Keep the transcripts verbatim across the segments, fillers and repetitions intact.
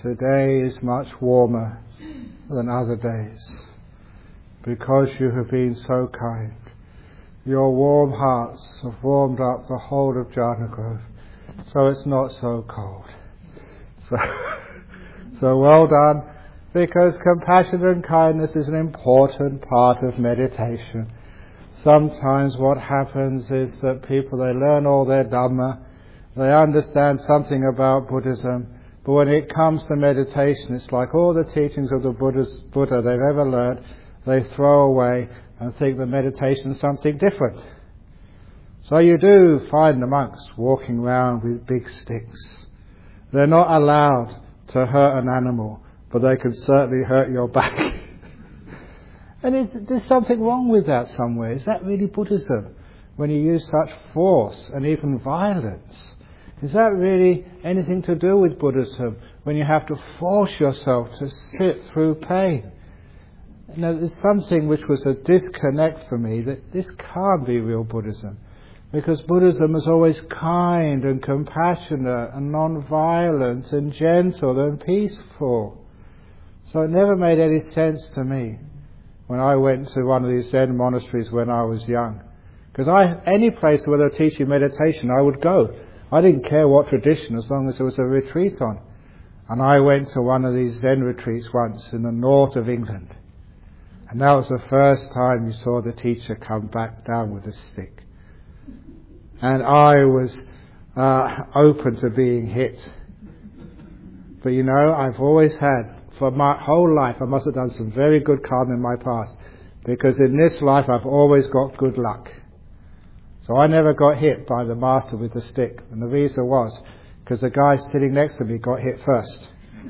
today is much warmer than other days, because you have been so kind. Your warm hearts have warmed up the whole of Jhana Grove, so it's not so cold. So, so well done, because compassion and kindness is an important part of meditation. Sometimes what happens is that people, they learn all their Dhamma, they understand something about Buddhism, but when it comes to meditation, it's like all the teachings of the Buddha's, Buddha they've ever learned, they throw away and think that meditation is something different. So you do find the monks walking around with big sticks. They're not allowed to hurt an animal, but they can certainly hurt your back. And is, there's something wrong with that somewhere. Is that really Buddhism? When you use such force and even violence, is that really anything to do with Buddhism? When you have to force yourself to sit through pain? You know, there's something which was a disconnect for me, that this can't be real Buddhism. Because Buddhism is always kind and compassionate and non-violent and gentle and peaceful. So it never made any sense to me when I went to one of these Zen monasteries when I was young. Because I, any place where they're teaching meditation, I would go. I didn't care what tradition, as long as there was a retreat on. And I went to one of these Zen retreats once in the north of England. And that was the first time you saw the teacher come back down with a stick. And I was uh, open to being hit. But you know, I've always had, for my whole life, I must have done some very good karma in my past, because in this life I've always got good luck. So I never got hit by the master with the stick. And the reason was, because the guy sitting next to me got hit first.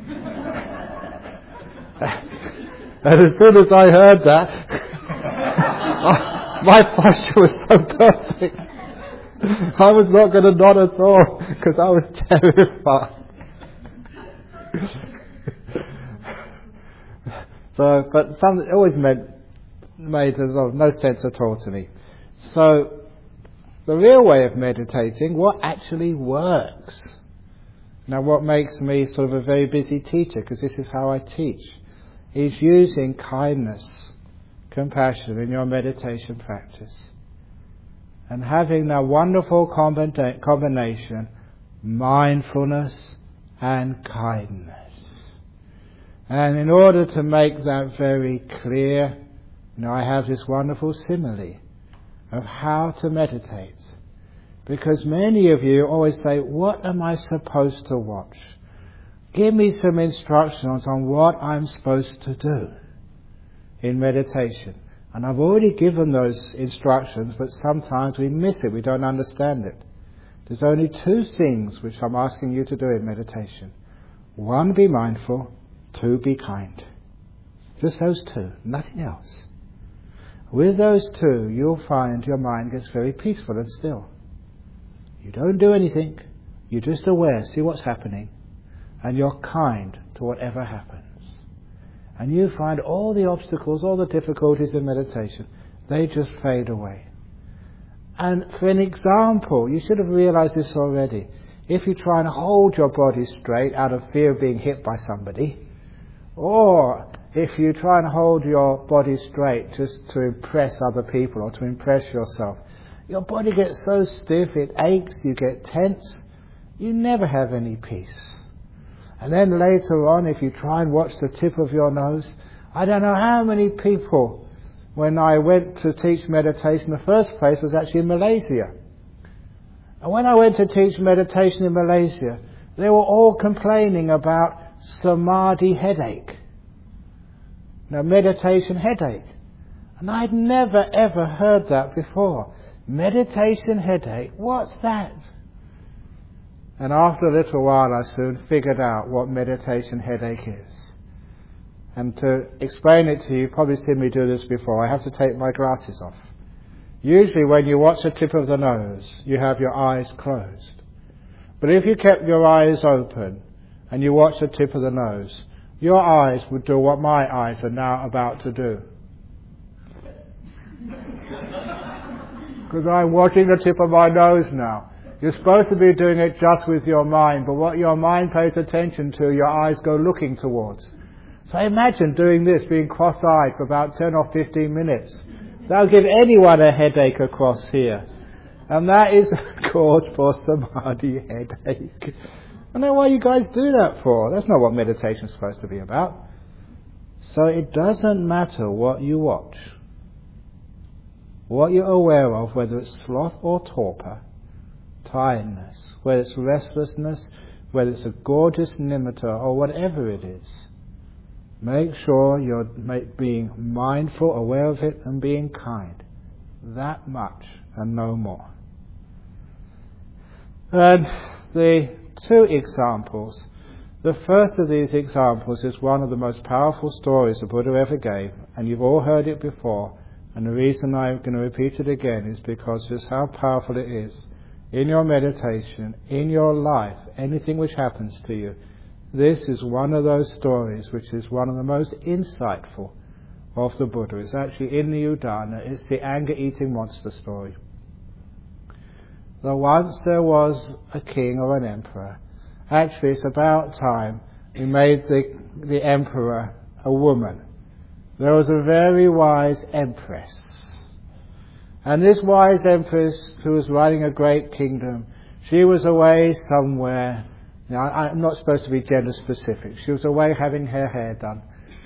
And as soon as I heard that, my posture was so perfect. I was not going to nod at all, because I was terrified. So, but some, it always meant, made no sense at all to me. So, the real way of meditating, what actually works? Now, what makes me sort of a very busy teacher, because this is how I teach, is using kindness, compassion in your meditation practice. And having that wonderful combina- combination, mindfulness and kindness. And in order to make that very clear, you know, I have this wonderful simile of how to meditate. Because many of you always say, what am I supposed to watch? Give me some instructions on what I'm supposed to do in meditation. And I've already given those instructions, but sometimes we miss it, we don't understand it. There's only two things which I'm asking you to do in meditation. One, be mindful. Two, be kind. Just those two, nothing else. With those two, you'll find your mind gets very peaceful and still. You don't do anything, you're just aware, see what's happening, and you're kind to whatever happens. And you find all the obstacles, all the difficulties in meditation, they just fade away. And for an example, you should have realized this already. If you try and hold your body straight out of fear of being hit by somebody, or if you try and hold your body straight just to impress other people or to impress yourself, your body gets so stiff, it aches, you get tense, you never have any peace. And then later on, if you try and watch the tip of your nose, I don't know how many people, when I went to teach meditation, the first place was actually in Malaysia. And when I went to teach meditation in Malaysia, they were all complaining about samadhi headache. Now, meditation headache. And I'd never ever heard that before. Meditation headache, what's that? And after a little while I soon figured out what meditation headache is. And to explain it to you, you've probably seen me do this before, I have to take my glasses off. Usually when you watch the tip of the nose, you have your eyes closed. But if you kept your eyes open and you watch the tip of the nose, your eyes would do what my eyes are now about to do. Because I'm watching the tip of my nose now. You're supposed to be doing it just with your mind, but what your mind pays attention to, your eyes go looking towards. So imagine doing this, being cross-eyed for about ten or fifteen minutes. That'll give anyone a headache across here. And that is a cause for samadhi headache. I don't know why you guys do that for. That's not what meditation is supposed to be about. So it doesn't matter what you watch, what you're aware of, whether it's sloth or torpor, tiredness, whether it's restlessness, whether it's a gorgeous nimitta or whatever it is. Make sure you're being mindful, aware of it, and being kind. That much and no more. And the two examples. The first of these examples is one of the most powerful stories the Buddha ever gave, and you've all heard it before, and the reason I'm going to repeat it again is because just how powerful it is. In your meditation, in your life, anything which happens to you, this is one of those stories which is one of the most insightful of the Buddha. It's actually in the Udana. It's the anger-eating monster story. Though once there was a king or an emperor. Actually, it's about time we made the, the emperor a woman. There was a very wise empress. And this wise empress, who was running a great kingdom, she was away somewhere. Now, I'm not supposed to be gender specific. She was away having her hair done.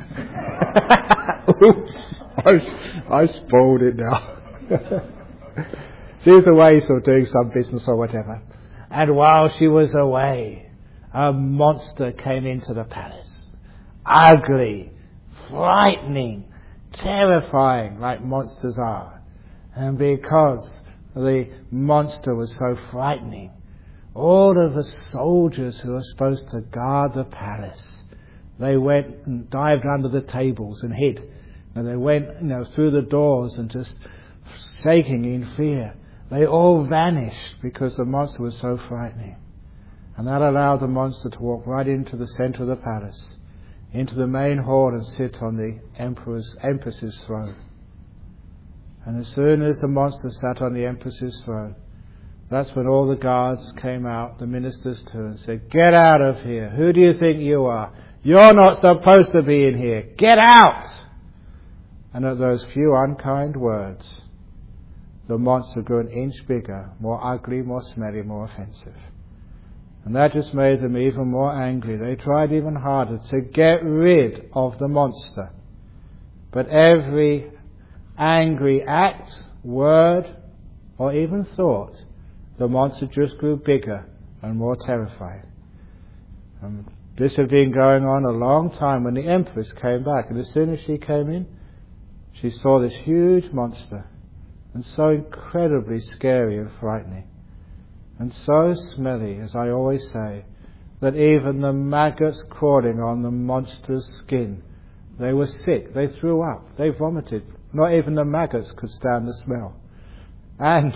Oops, I, I spoiled it now. She was away sort of doing some business or whatever. And while she was away, a monster came into the palace. Ugly, frightening, terrifying, like monsters are. And because the monster was so frightening, all of the soldiers who were supposed to guard the palace, they went and dived under the tables and hid. And they went, you know, through the doors and just shaking in fear. They all vanished because the monster was so frightening. And that allowed the monster to walk right into the center of the palace, into the main hall, and sit on the emperor's, empress's throne. And as soon as the monster sat on the empress's throne, that's when all the guards came out, the ministers too, and said, "Get out of here. Who do you think you are? You're not supposed to be in here. Get out!" And at those few unkind words, the monster grew an inch bigger, more ugly, more smelly, more offensive. And that just made them even more angry. They tried even harder to get rid of the monster. But every angry act, word, or even thought, the monster just grew bigger and more terrifying. And this had been going on a long time when the Empress came back. And as soon as she came in, she saw this huge monster, and so incredibly scary and frightening, and so smelly, as I always say, that even the maggots crawling on the monster's skin, they were sick, they threw up, they vomited. Not even the maggots could stand the smell. And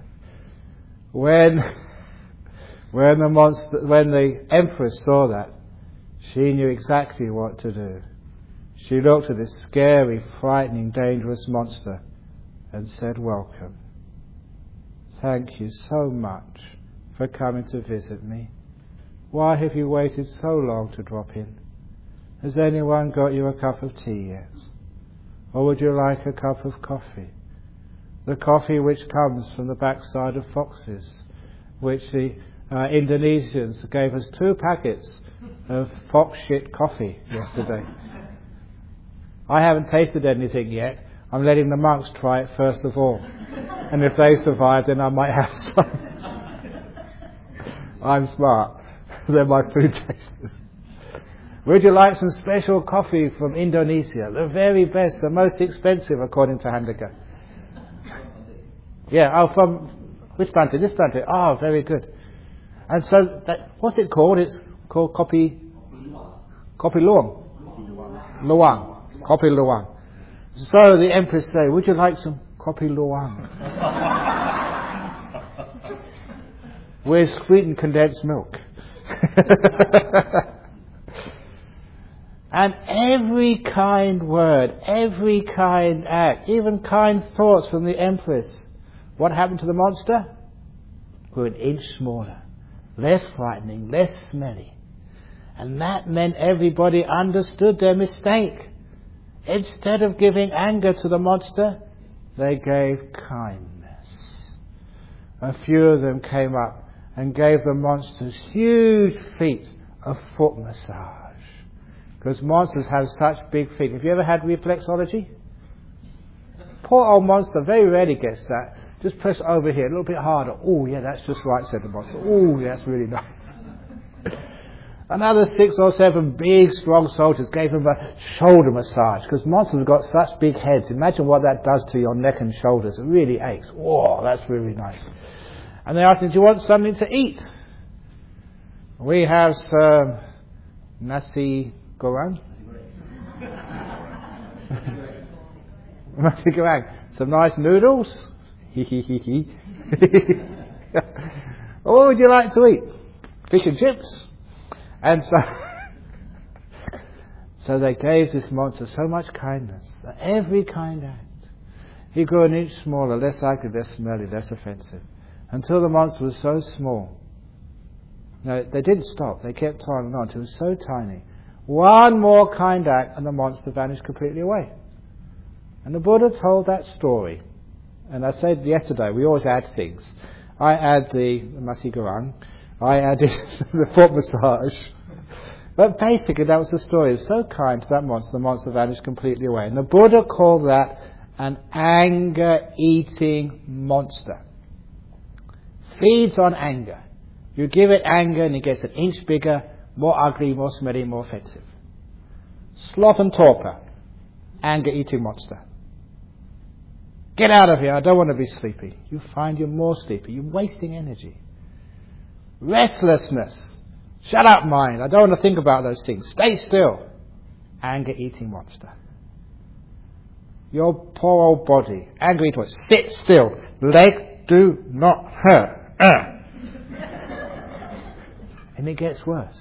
when when the monster, when the Empress saw that, she knew exactly what to do. She looked at this scary, frightening, dangerous monster and said, "Welcome. Thank you so much for coming to visit me. Why have you waited so long to drop in? Has anyone got you a cup of tea yet? Or would you like a cup of coffee? The coffee which comes from the backside of foxes, which the uh, Indonesians gave us two packets of fox shit coffee yesterday. I haven't tasted anything yet. I'm letting the monks try it first of all. And if they survive, then I might have some." I'm smart. They're my food tasters. "Would you like some special coffee from Indonesia? The very best, the most expensive, according to Handika." Yeah, oh, from which Bante? This Bante. Oh, very good. And so, that, what's it called? It's called Kopi... Kopi Luwang. Luwang. Kopi Luwang. So the Empress say, "Would you like some Kopi Luwang?" With sweetened condensed milk. And every kind word, every kind act, even kind thoughts from the Empress, what happened to the monster? grew an inch smaller, less frightening, less smelly. And that meant everybody understood their mistake. Instead of giving anger to the monster, they gave kindness. A few of them came up and gave the monsters huge feet of foot massage. Because monsters have such big feet. Have you ever had reflexology? Poor old monster very rarely gets that. Just press over here a little bit harder. Oh, yeah, that's just right, said the monster. Oh, yeah, that's really nice. Another six or seven big, strong soldiers gave him a shoulder massage, because monsters have got such big heads. Imagine what that does to your neck and shoulders. It really aches. Whoa, that's really nice. And they asked him, do you want something to eat? We have some nasi goreng. Nasi goreng. Some nice noodles. Hee hee hee hee. What would you like to eat? Fish and chips? And so, so they gave this monster so much kindness, that every kind act. He grew an inch smaller, less ugly, less smelly, less offensive, until the monster was so small. No, they didn't stop. They kept piling on until it was so tiny. One more kind act, and the monster vanished completely away. And the Buddha told that story. And I said yesterday, we always add things. I add the nasi goreng. I added the foot massage. But basically that was the story. It was so kind to that monster, the monster vanished completely away. And the Buddha called that an anger-eating monster. Feeds on anger. You give it anger and it gets an inch bigger, more ugly, more smelly, more offensive. Sloth and torpor. Anger-eating monster. Get out of here, I don't want to be sleepy. You find you're more sleepy. You're wasting energy. Restlessness. Shut up, mind. I don't want to think about those things. Stay still. Anger-eating monster. Your poor old body. Anger-eating monster. Sit still. Leg do not hurt. Uh. And it gets worse.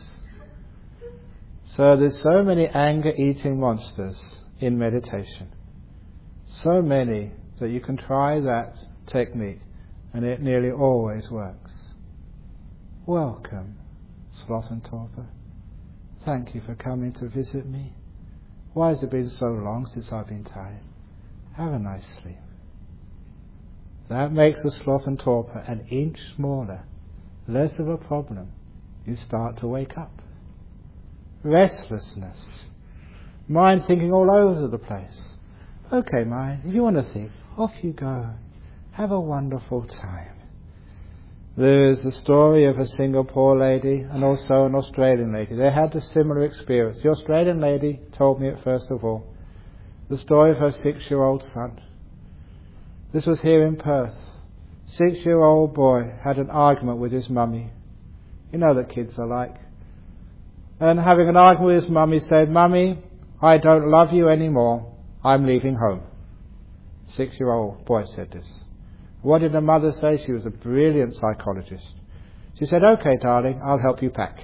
So there's so many anger-eating monsters in meditation. So many that you can try that technique and it nearly always works. Welcome, sloth and torpor. Thank you for coming to visit me. Why has it been so long since I've been tired? Have a nice sleep. That makes the sloth and torpor an inch smaller, less of a problem. You start to wake up. Restlessness. Mind thinking all over the place. Okay, mind, if you want to think, off you go. Have a wonderful time. There is the story of a Singapore lady and also an Australian lady. They had a similar experience. The Australian lady told me it first of all. The story of her six-year-old son. This was here in Perth. Six-year-old boy had an argument with his mummy. You know what kids are like. And having an argument with his mummy, said, Mummy, I don't love you anymore. I'm leaving home. Six-year-old boy said this. What did the mother say? She was a brilliant psychologist. She said, okay, darling, I'll help you pack.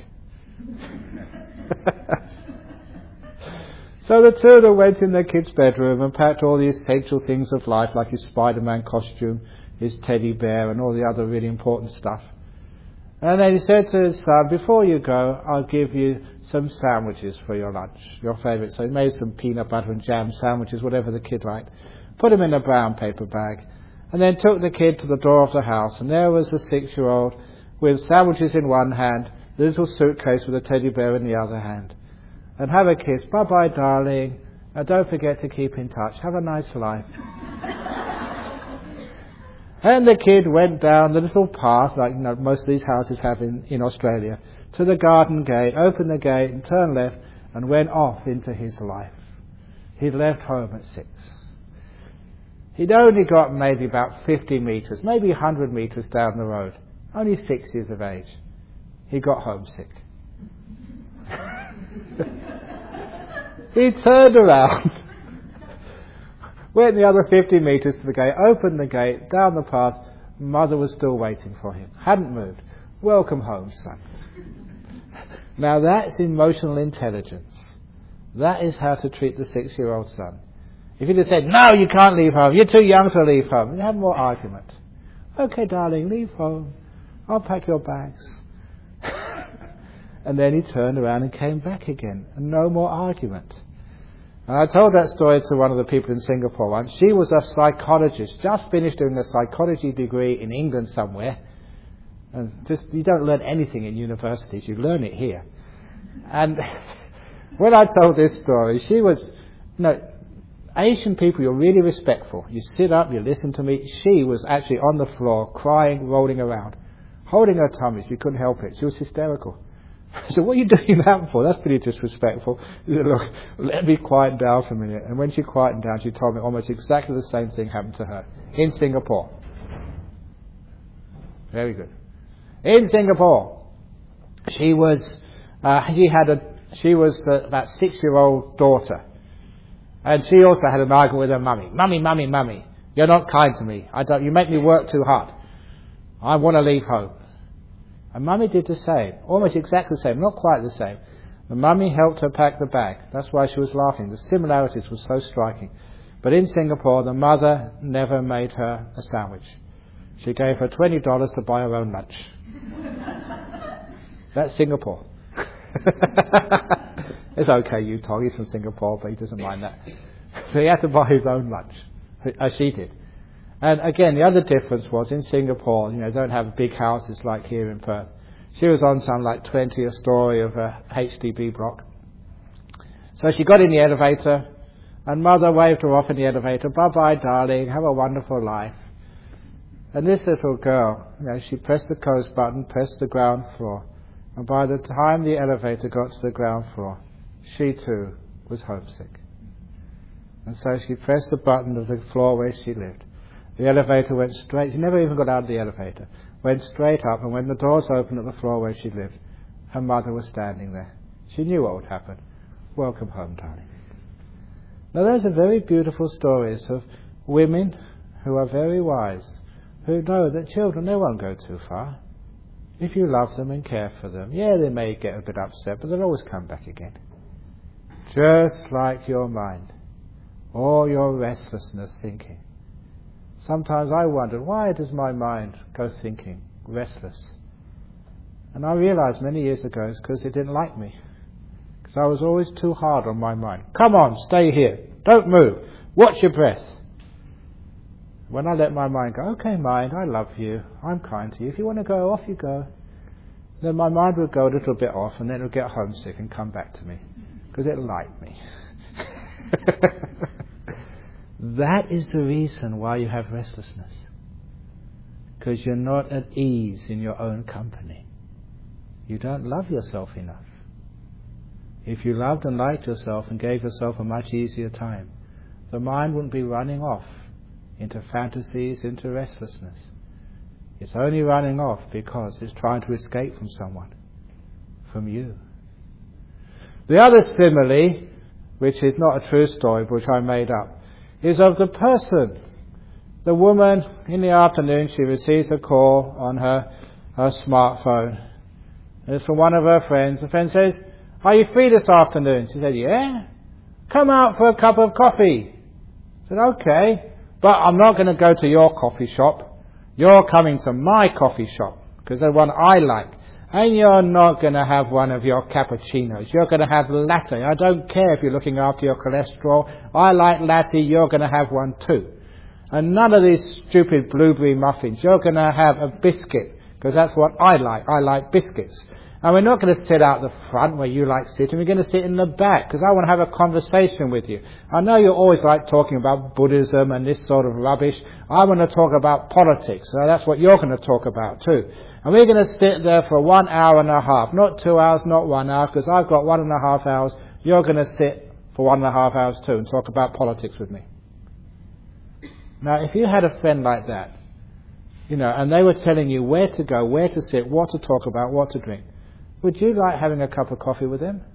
So the two of them went in their kid's bedroom and packed all the essential things of life, like his Spider-Man costume, his teddy bear, and all the other really important stuff. And then he said to his son, before you go, I'll give you some sandwiches for your lunch, your favourite. So he made some peanut butter and jam sandwiches, whatever the kid liked. Put them in a brown paper bag. And then took the kid to the door of the house, and there was the six-year-old with sandwiches in one hand, the little suitcase with a teddy bear in the other hand. And have a kiss. Bye-bye, darling. And don't forget to keep in touch. Have a nice life. And the kid went down the little path, like you know, most of these houses have in, in Australia, to the garden gate, opened the gate and turned left and went off into his life. He'd left home at six. He'd only got maybe about fifty metres, maybe one hundred metres down the road. Only six years of age. He got homesick. He turned around, went the other fifty metres to the gate, opened the gate, down the path. Mother was still waiting for him. Hadn't moved. Welcome home, son. Now that's emotional intelligence. That is how to treat the six-year-old son. If you'd have said, no, you can't leave home, you're too young to leave home, you'd have more argument. Okay, darling, leave home. I'll pack your bags. And then he turned around and came back again, and no more argument. And I told that story to one of the people in Singapore once. She was a psychologist, just finished doing a psychology degree in England somewhere. And just, you don't learn anything in universities, you learn it here. And when I told this story, she was, you know, Asian people, you're really respectful. You sit up, you listen to me. She was actually on the floor, crying, rolling around, holding her tummy. She couldn't help it. She was hysterical. I said, what are you doing that for? That's pretty disrespectful. She said, look, let me quieten down for a minute. And when she quietened down, she told me almost exactly the same thing happened to her in Singapore. Very good. In Singapore, she was, uh, she had a, she was uh, about six-year-old daughter. And she also had an argument with her mummy. Mummy, mummy, mummy, you're not kind to me. I don't, you make me work too hard. I want to leave home. And mummy did the same, almost exactly the same, not quite the same. The mummy helped her pack the bag. That's why she was laughing. The similarities were so striking. But in Singapore, the mother never made her a sandwich. She gave her twenty dollars to buy her own lunch. That's Singapore. It's okay, you Tom, he's from Singapore, but he doesn't mind that. So he had to buy his own lunch, as she did. And again, the other difference was in Singapore, you know, don't have big houses like here in Perth. She was on some like twentieth story of a H D B block. So she got in the elevator, and mother waved her off in the elevator. Bye-bye, darling, have a wonderful life. And this little girl, you know, she pressed the close button, pressed the ground floor. And by the time the elevator got to the ground floor, she too was homesick. And so she pressed the button of the floor where she lived. The elevator went straight. She never even got out of the elevator. Went straight up, and when the doors opened at the floor where she lived, her mother was standing there. She knew what would happen. Welcome home, darling. Now those are very beautiful stories of women who are very wise, who know that children, they won't go too far. If you love them and care for them, yeah, they may get a bit upset, but they'll always come back again. Just like your mind, or your restlessness thinking. Sometimes I wondered, why does my mind go thinking, restless? And I realized many years ago it's because it didn't like me. Because I was always too hard on my mind. Come on, stay here. Don't move. Watch your breath. When I let my mind go, okay, mind, I love you. I'm kind to you. If you want to go, off you go. Then my mind would go a little bit off, and then it would get homesick and come back to me. Because it liked me. That is the reason why you have restlessness. Because you're not at ease in your own company. You don't love yourself enough. If you loved and liked yourself and gave yourself a much easier time, the mind wouldn't be running off into fantasies, into restlessness. It's only running off because it's trying to escape from someone, from you. The other simile, which is not a true story, but which I made up, is of the person. The woman, in the afternoon, she receives a call on her, her smartphone. It's from one of her friends. The friend says, are you free this afternoon? She said, yeah. Come out for a cup of coffee. I said, okay. But I'm not going to go to your coffee shop. You're coming to my coffee shop, because the one I like. And you're not going to have one of your cappuccinos. You're going to have latte. I don't care if you're looking after your cholesterol. I like latte. You're going to have one too. And none of these stupid blueberry muffins. You're going to have a biscuit, because that's what I like. I like biscuits. And we're not going to sit out the front where you like sitting. We're going to sit in the back, because I want to have a conversation with you. I know you always like talking about Buddhism and this sort of rubbish. I want to talk about politics. So that's what you're going to talk about too. And we're going to sit there for one hour and a half. Not two hours, not one hour, because I've got one and a half hours. You're going to sit for one and a half hours too and talk about politics with me. Now, if you had a friend like that, you know, and they were telling you where to go, where to sit, what to talk about, what to drink, would you like having a cup of coffee with them?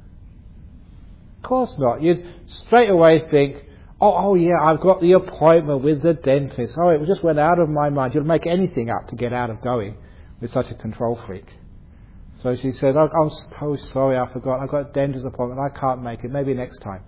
Of course not. You'd straight away think, oh, oh yeah, I've got the appointment with the dentist. Oh, it just went out of my mind. You'd make anything up to get out of going with such a control freak. So she said, oh, I'm so sorry, I forgot. I've got a dentist appointment. I can't make it. Maybe next time.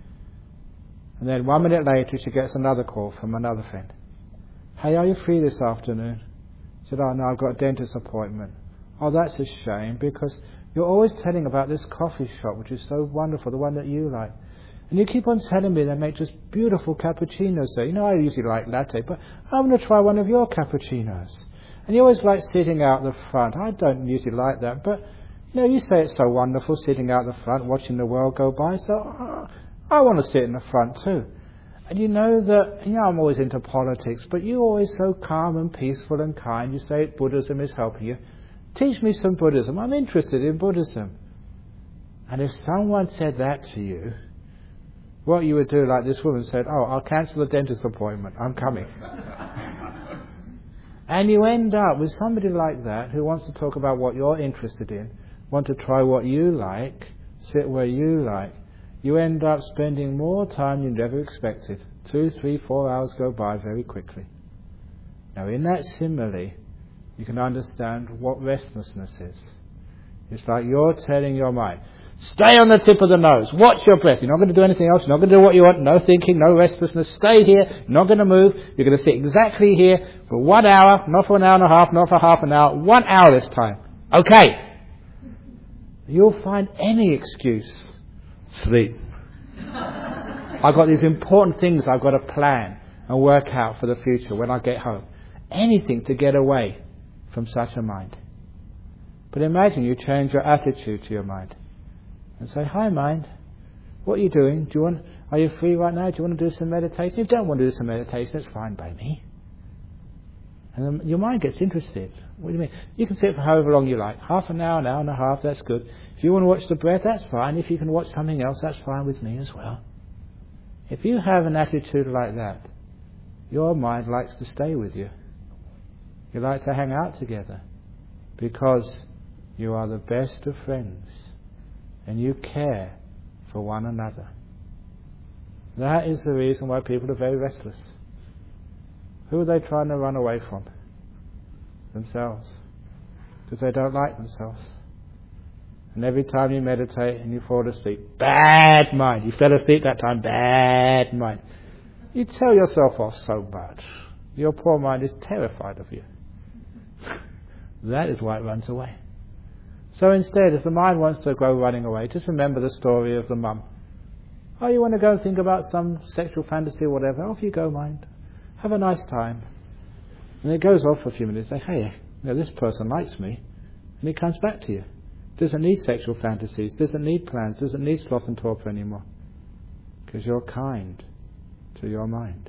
And then one minute later, she gets another call from another friend. Hey, are you free this afternoon? He said, oh no, I've got a dentist appointment. Oh, that's a shame, because you're always telling about this coffee shop, which is so wonderful, the one that you like. And you keep on telling me they make just beautiful cappuccinos there. You know, I usually like latte, but I'm going to try one of your cappuccinos. And you always like sitting out the front. I don't usually like that, but you know, you say it's so wonderful sitting out the front, watching the world go by, so uh, I want to sit in the front too. And you know that, you know, I'm always into politics, but you're always so calm and peaceful and kind. You say Buddhism is helping you. Teach me some Buddhism. I'm interested in Buddhism. And if someone said that to you, what you would do, like this woman said, oh, I'll cancel the dentist appointment. I'm coming. And you end up with somebody like that who wants to talk about what you're interested in, want to try what you like, sit where you like. You end up spending more time than you never expected. Two, three, four hours go by very quickly. Now in that simile, you can understand what restlessness is. It's like you're telling your mind, stay on the tip of the nose, watch your breath, you're not going to do anything else, you're not going to do what you want, no thinking, no restlessness, stay here, you're not going to move, you're going to sit exactly here for one hour, not for an hour and a half, not for half an hour, one hour this time. Okay. You'll find any excuse. Sleep. I've got these important things I've got to plan and work out for the future when I get home. Anything to get away from such a mind. But imagine you change your attitude to your mind and say, hi mind, what are you doing? Do you want? Are you free right now? Do you want to do some meditation? If you don't want to do some meditation, it's fine by me. And then your mind gets interested. What do you mean? You can sit for however long you like. Half an hour, an hour and a half, that's good. If you want to watch the breath, that's fine. If you can watch something else, that's fine with me as well. If you have an attitude like that, your mind likes to stay with you. You like to hang out together because you are the best of friends and you care for one another. That is the reason why people are very restless. Who are they trying to run away from? Themselves. Because they don't like themselves. And every time you meditate and you fall asleep, bad mind. You fell asleep that time, bad mind. You tell yourself off so much. Your poor mind is terrified of you. That is why it runs away. So instead, if the mind wants to go running away, just remember the story of the mum. Oh, you want to go and think about some sexual fantasy or whatever? Off you go, mind. Have a nice time. And it goes off for a few minutes. Say, hey, you know, this person likes me. And it comes back to you. Doesn't need sexual fantasies. Doesn't need plans. Doesn't need sloth and torpor anymore. Because you're kind to your mind.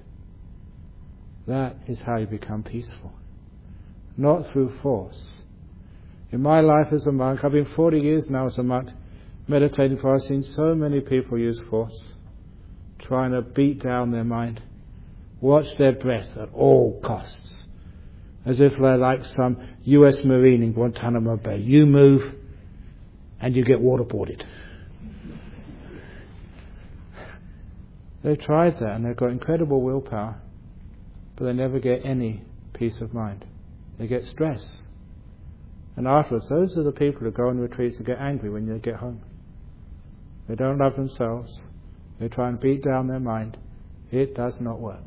That is how you become peaceful. Not through force. In my life as a monk, I've been forty years now as a monk, meditating for, I've seen so many people use force, trying to beat down their mind, watch their breath at all costs, as if they're like some U S Marine in Guantanamo Bay. You move and you get waterboarded. They've tried that and they've got incredible willpower, but they never get any peace of mind. They get stress. And afterwards, those are the people who go on retreats and get angry when they get home. They don't love themselves. They try and beat down their mind. It does not work.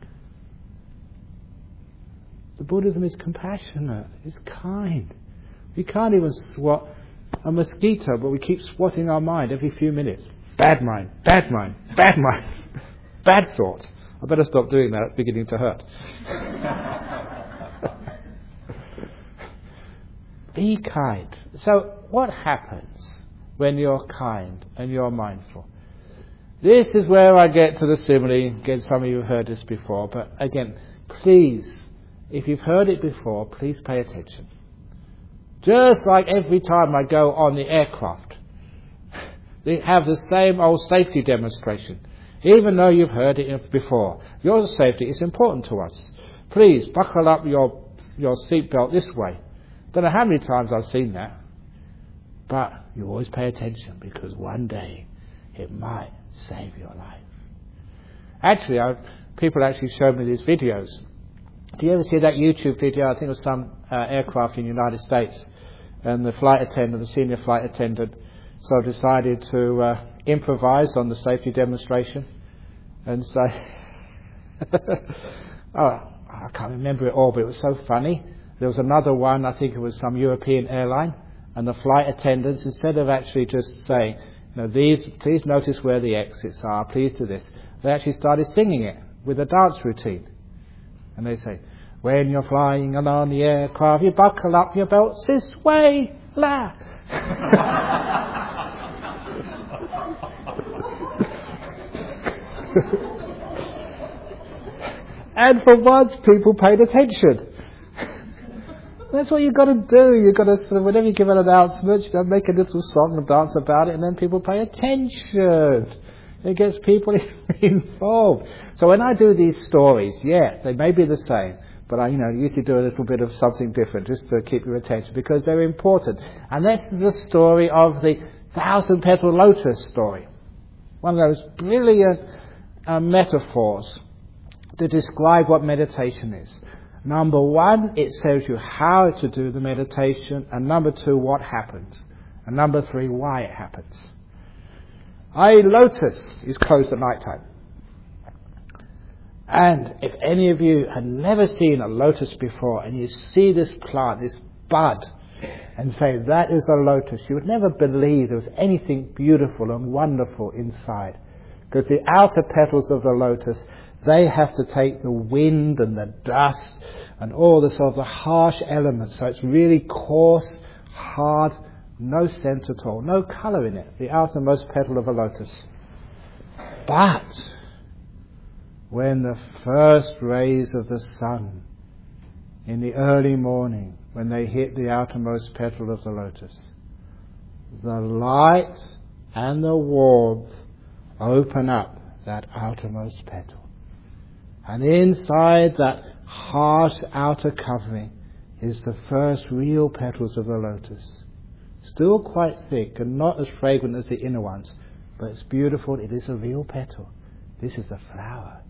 The Buddhism is compassionate. It's kind. We can't even swat a mosquito, but we keep swatting our mind every few minutes. Bad mind, bad mind, bad mind, bad thought. I better stop doing that. It's beginning to hurt. Be kind. So what happens when you're kind and you're mindful? This is where I get to the simile. Again, some of you have heard this before, but again, please, if you've heard it before, please pay attention. Just like every time I go on the aircraft, they have the same old safety demonstration. Even though you've heard it before, your safety is important to us. Please buckle up your, your seatbelt this way. Don't know how many times I've seen that, but you always pay attention because one day it might save your life. Actually, I've, people actually showed me these videos. Do you ever see that YouTube video? I think it was some uh, aircraft in the United States, and the flight attendant, the senior flight attendant, so decided to uh, improvise on the safety demonstration and say, oh, I can't remember it all, but it was so funny. There was another one, I think it was some European airline, and the flight attendants, instead of actually just saying, you know, these, please notice where the exits are, please do this, they actually started singing it with a dance routine. And they say, when you're flying along the aircraft, you buckle up your belts this way, la. And for once, people paid attention. That's what you've got to do. You've got to, sort of, whenever you give an announcement, you know, make a little song and dance about it, and then people pay attention. It gets people involved. So when I do these stories, yeah, they may be the same, but I, you know, usually do a little bit of something different just to keep your attention because they're important. And this is the story of the thousand petal lotus story. One of those brilliant uh, metaphors to describe what meditation is. Number one, it tells you how to do the meditation, and number two, what happens, and number three, why it happens. A lotus is closed at night time. And if any of you had never seen a lotus before, and you see this plant, this bud, and say, that is a lotus, you would never believe there was anything beautiful and wonderful inside. Because the outer petals of the lotus, they have to take the wind and the dust and all the sort of the harsh elements. So it's really coarse, hard, no scent at all, no colour in it, the outermost petal of a lotus. But when the first rays of the sun in the early morning, when they hit the outermost petal of the lotus, the light and the warmth open up that outermost petal. And inside that harsh outer covering is the first real petals of the lotus. Still quite thick and not as fragrant as the inner ones, but it's beautiful. It is a real petal. This is a flower.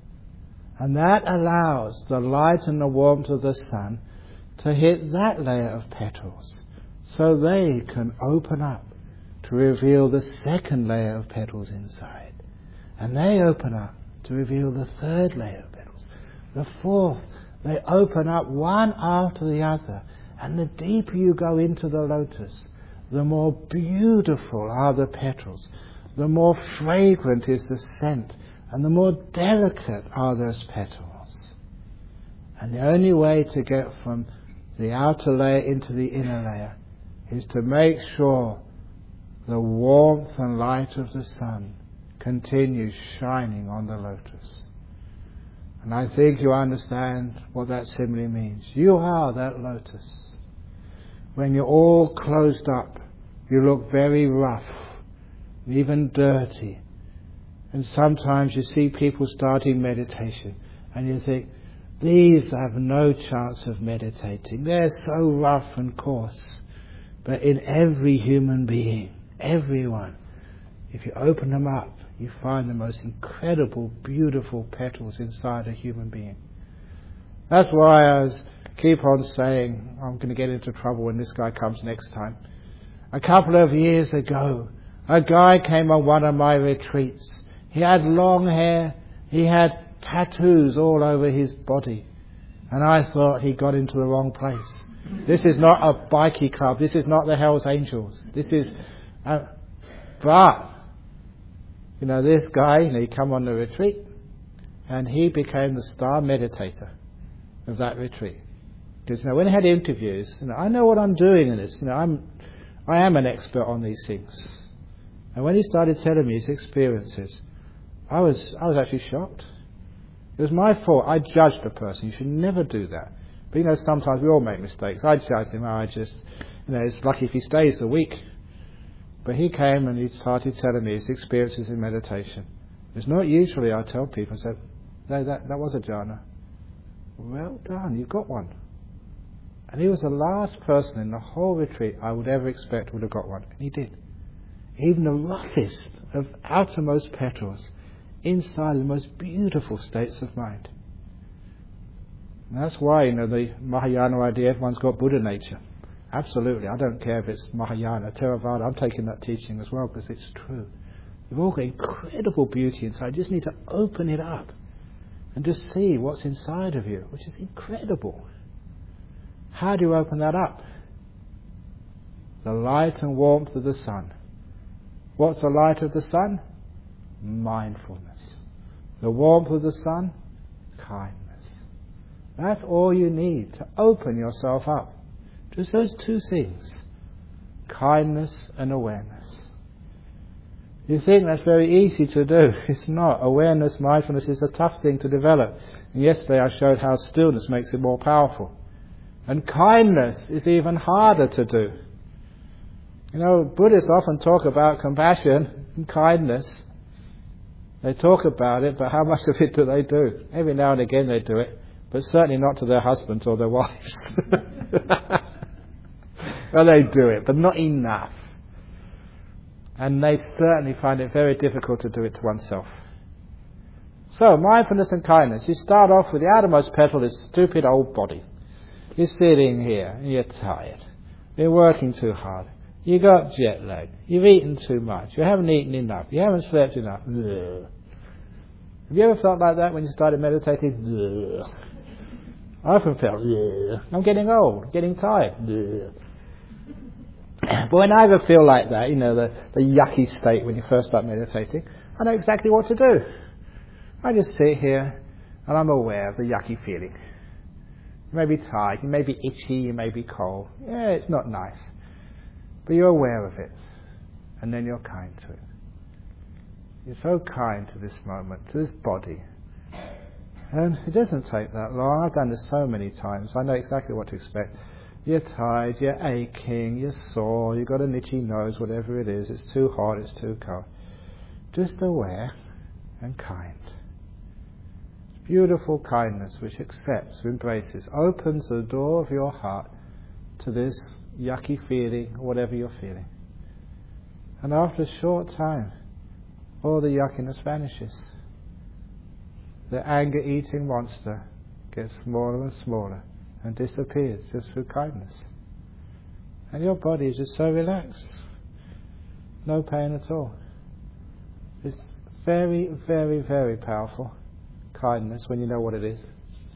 And that allows the light and the warmth of the sun to hit that layer of petals, so they can open up to reveal the second layer of petals inside. And they open up to reveal the third layer of petals, the fourth. They open up one after the other, and the deeper you go into the lotus, the more beautiful are the petals, the more fragrant is the scent, and the more delicate are those petals. And the only way to get from the outer layer into the inner layer is to make sure the warmth and light of the sun continues shining on the lotus. And I think you understand what that simile means. You are that lotus. When you're all closed up, you look very rough, even dirty. And sometimes you see people starting meditation and you think, these have no chance of meditating. They're so rough and coarse. But in every human being, everyone, if you open them up, you find the most incredible, beautiful petals inside a human being. That's why I was, keep on saying, I'm going to get into trouble when this guy comes next time. A couple of years ago, a guy came on one of my retreats. He had long hair. He had tattoos all over his body. And I thought he got into the wrong place. This is not a bikie club. This is not the Hells Angels. This is... Uh, but... You know, this guy, you know, he come on the retreat, and he became the star meditator of that retreat. Because, you know, when I had interviews, you know, I know what I'm doing in this. You know, I'm, I am an expert on these things. And when he started telling me his experiences, I was, I was actually shocked. It was my fault. I judged the person. You should never do that. But, you know, sometimes we all make mistakes. I judged him. I just, you know, it's lucky if he stays a week. But he came and he started telling me his experiences in meditation. It's not usually I tell people, I said, no, that, that was a jhana. Well done, you've got one. And he was the last person in the whole retreat I would ever expect would have got one. And he did. Even the roughest of outermost petals inside the most beautiful states of mind. And that's why, you know, the Mahayana idea, everyone's got Buddha nature. Absolutely. I don't care if it's Mahayana, Theravada. I'm taking that teaching as well because it's true. You've all got incredible beauty inside. You just need to open it up and just see what's inside of you, which is incredible. How do you open that up? The light and warmth of the sun. What's the light of the sun? Mindfulness. The warmth of the sun? Kindness. That's all you need to open yourself up. Just those two things. Kindness and awareness. You think that's very easy to do. It's not. Awareness, mindfulness is a tough thing to develop. And yesterday I showed how stillness makes it more powerful. And kindness is even harder to do. You know, Buddhists often talk about compassion and kindness. They talk about it, but how much of it do they do? Every now and again they do it, but certainly not to their husbands or their wives. Well, they do it, but not enough. And they certainly find it very difficult to do it to oneself. So, mindfulness and kindness. You start off with the outermost petal, this stupid old body. You're sitting here and you're tired. You're working too hard. You got jet lag. You've eaten too much. You haven't eaten enough. You haven't slept enough. Ugh. Have you ever felt like that when you started meditating? Ugh. I often felt, Ugh. I'm getting old, getting tired. Ugh. But when I ever feel like that, you know, the, the yucky state when you first start meditating, I know exactly what to do. I just sit here and I'm aware of the yucky feeling. You may be tired, you may be itchy, you may be cold. Yeah, it's not nice. But you're aware of it. And then you're kind to it. You're so kind to this moment, to this body. And it doesn't take that long. I've done this so many times. I know exactly what to expect. You're tired, you're aching, you're sore, you've got an itchy nose, whatever it is. It's too hot, it's too cold. Just aware and kind. Beautiful kindness which accepts, embraces, opens the door of your heart to this yucky feeling, whatever you're feeling. And after a short time, all the yuckiness vanishes. The anger-eating monster gets smaller and smaller and disappears just through kindness. And your body is just so relaxed. No pain at all. It's very, very, very powerful. Kindness, when you know what it is.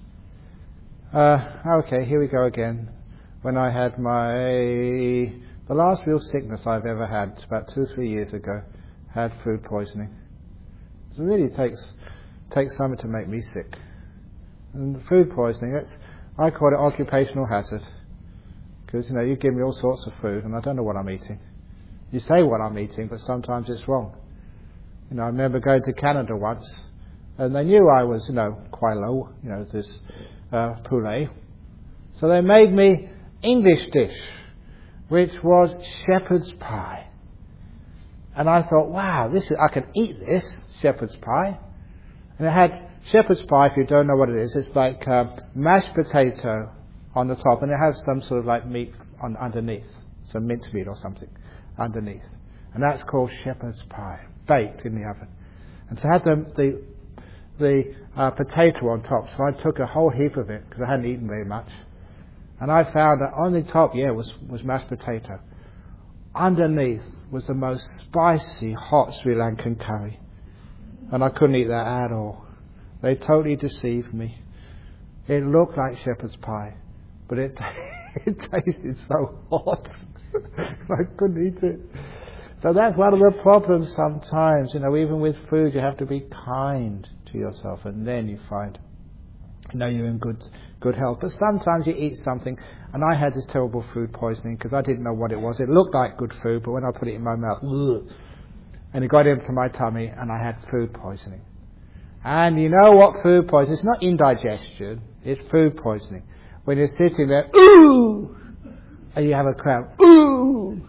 Uh, okay, here we go again. When I had my, the last real sickness I've ever had, about two or three years ago, had food poisoning. So it really takes, takes something to make me sick. And food poisoning, it's, I call it occupational hazard. Because, you know, you give me all sorts of food and I don't know what I'm eating. You say what I'm eating, but sometimes it's wrong. You know, I remember going to Canada once, and they knew I was, you know, quite low, you know, this uh, poulet. So they made me English dish, which was shepherd's pie. And I thought, wow, this is, I can eat this, shepherd's pie. And it had shepherd's pie, if you don't know what it is, it's like uh, mashed potato on the top, and it has some sort of like meat on underneath, some mincemeat or something underneath. And that's called shepherd's pie, baked in the oven. And so I had the, the the uh, potato on top, so I took a whole heap of it because I hadn't eaten very much, and I found that on the top, yeah, was was mashed potato. Underneath was the most spicy, hot Sri Lankan curry, and I couldn't eat that at all. They totally deceived me. It looked like shepherd's pie, but it it tasted so hot I couldn't eat it. So that's one of the problems sometimes, you know, even with food, you have to be kind to yourself, and then you find, you know, you're in good good health. But sometimes you eat something, and I had this terrible food poisoning because I didn't know what it was. It looked like good food, but when I put it in my mouth, ugh, and it got into my tummy, and I had food poisoning. And you know what food poisoning? It's not indigestion, it's food poisoning. When you're sitting there, ooh, and you have a cramp, ooh,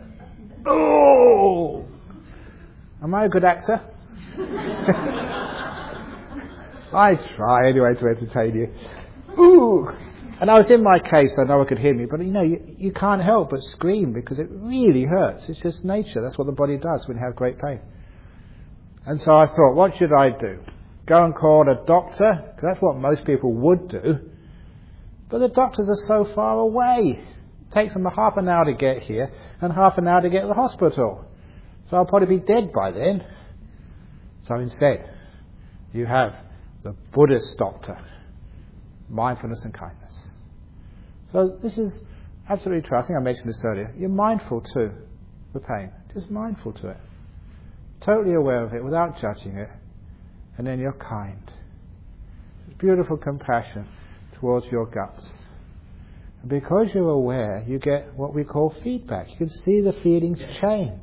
ooh. Am I a good actor? I try anyway to entertain you. Ooh! And I was in my cave so no one could hear me, but you know, you, you can't help but scream because it really hurts. It's just nature. That's what the body does when you have great pain. And so I thought, what should I do? Go and call a doctor? Because that's what most people would do. But the doctors are so far away. It takes them a half an hour to get here and half an hour to get to the hospital. So I'll probably be dead by then. So instead, you have the Buddhist doctor, mindfulness and kindness. So this is absolutely true. I think I mentioned this earlier. You're mindful to the pain. Just mindful to it. Totally aware of it without judging it. And then you're kind. It's beautiful compassion towards your guts. And because you're aware, you get what we call feedback. You can see the feelings change.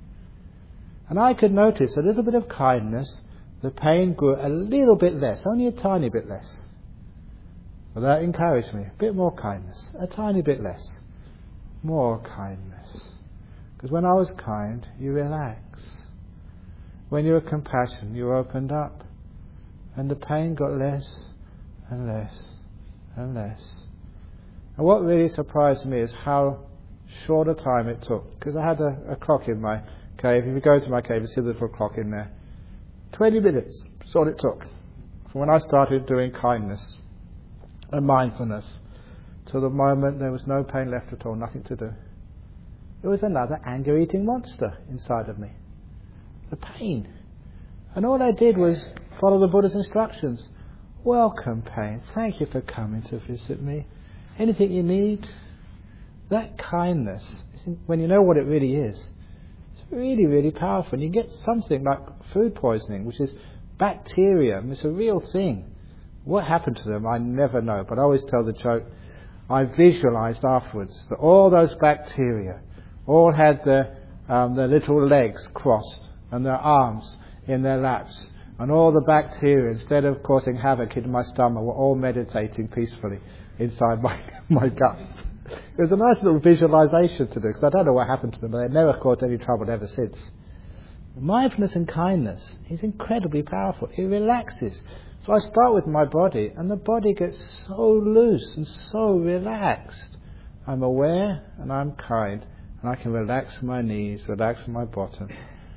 And I could notice a little bit of kindness, the pain grew a little bit less, only a tiny bit less. Well, that encouraged me. A bit more kindness, a tiny bit less. More kindness. Because when I was kind, you relax. When you were compassionate, you opened up. And the pain got less and less and less. And what really surprised me is how short a time it took. Because I had a, a clock in my cave. If you go to my cave, you see the little clock in there. Twenty minutes. That's all it took. From when I started doing kindness and mindfulness to the moment there was no pain left at all, nothing to do. It was another anger-eating monster inside of me. The pain. And all I did was follow the Buddha's instructions. Welcome, pain. Thank you for coming to visit me. Anything you need? That kindness, when you know what it really is, it's really, really powerful. And you get something like food poisoning, which is bacterium. It's a real thing. What happened to them, I never know. But I always tell the joke, I visualized afterwards that all those bacteria all had their, um, their little legs crossed and their arms in their laps. And all the bacteria, instead of causing havoc in my stomach, were all meditating peacefully inside my, my guts. It was a nice little visualization to do, because I don't know what happened to them, but they've never caused any trouble ever since. Mindfulness and kindness is incredibly powerful. It relaxes. So I start with my body, and the body gets so loose and so relaxed. I'm aware and I'm kind, and I can relax my knees, relax my bottom,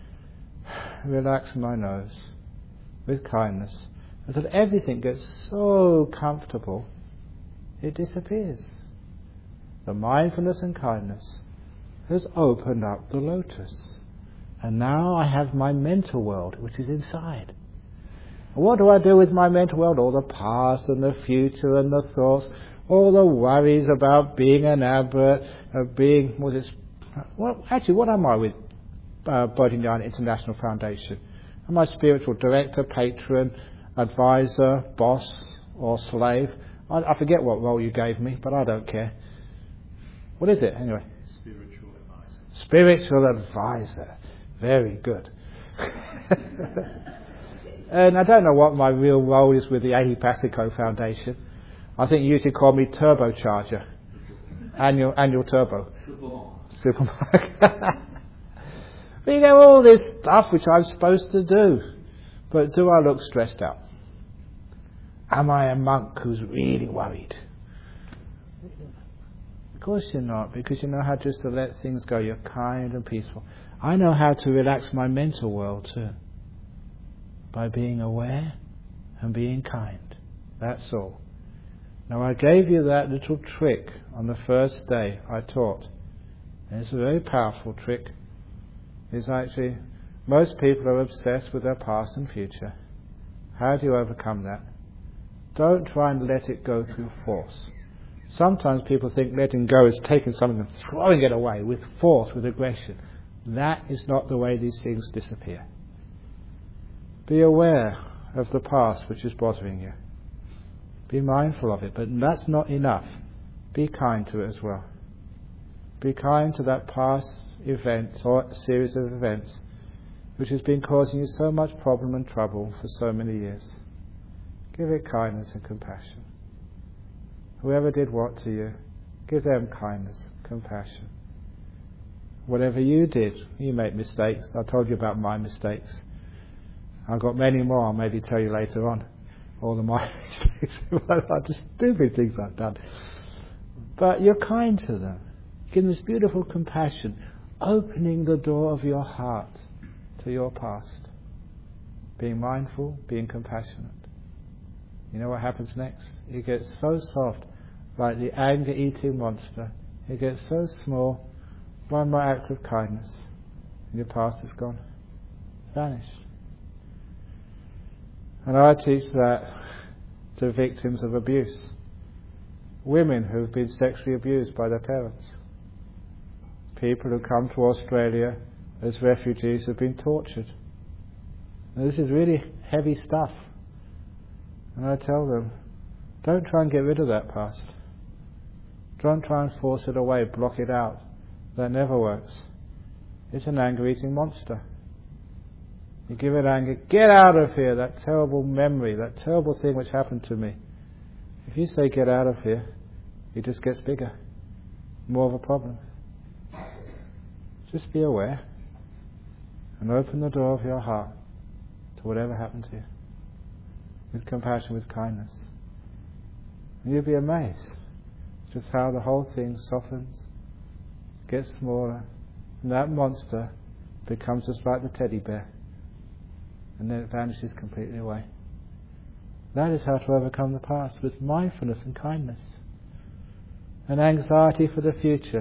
relax my nose with kindness, until everything gets so comfortable, it disappears. The mindfulness and kindness has opened up the lotus. And now I have my mental world, which is inside. And what do I do with my mental world? All the past and the future and the thoughts, all the worries about being an abbot, of being, what is, well, actually, what am I with uh, Bodhinyana International Foundation? Am I spiritual director, patron, advisor, boss, or slave? I, I forget what role you gave me, but I don't care. What is it, anyway? Spiritual advisor. Spiritual advisor. Very good. And I don't know what my real role is with the Ahipasiko Foundation. I think you usually call me turbocharger. Annual annual turbo. Supermarket. We get all this stuff which I'm supposed to do. But do I look stressed out? Am I a monk who's really worried? Of course you're not, because you know how just to let things go. You're kind and peaceful. I know how to relax my mental world too. By being aware and being kind. That's all. Now I gave you that little trick on the first day I taught. And it's a very powerful trick. It's actually, most people are obsessed with their past and future. How do you overcome that? Don't try and let it go through force. Sometimes people think letting go is taking something and throwing it away with force, with aggression. That is not the way these things disappear. Be aware of the past which is bothering you. Be mindful of it, but that's not enough. Be kind to it as well. Be kind to that past event or series of events which has been causing you so much problem and trouble for so many years. Give it kindness and compassion. Whoever did what to you, give them kindness, compassion. Whatever you did, you make mistakes. I told you about my mistakes. I've got many more, I'll maybe tell you later on. All of my mistakes, the stupid things I've done. But you're kind to them. Give them this beautiful compassion, opening the door of your heart to your past. Being mindful, being compassionate. You know what happens next? It gets so soft, like the anger-eating monster. It gets so small, one more act of kindness, and your past is gone, vanished. And I teach that to victims of abuse. women who've been sexually abused by their parents. People who come to Australia as refugees have been tortured. Now, this is really heavy stuff. And I tell them, don't try and get rid of that past. Don't try and force it away, block it out. That never works. It's an anger-eating monster. You give it anger, get out of here, that terrible memory, that terrible thing which happened to me. If you say get out of here, it just gets bigger, more of a problem. Just be aware and open the door of your heart to whatever happened to you, with compassion, with kindness. And you'll be amazed just how the whole thing softens, gets smaller, and that monster becomes just like the teddy bear, and then it vanishes completely away. That is how to overcome the past, with mindfulness and kindness. And anxiety for the future.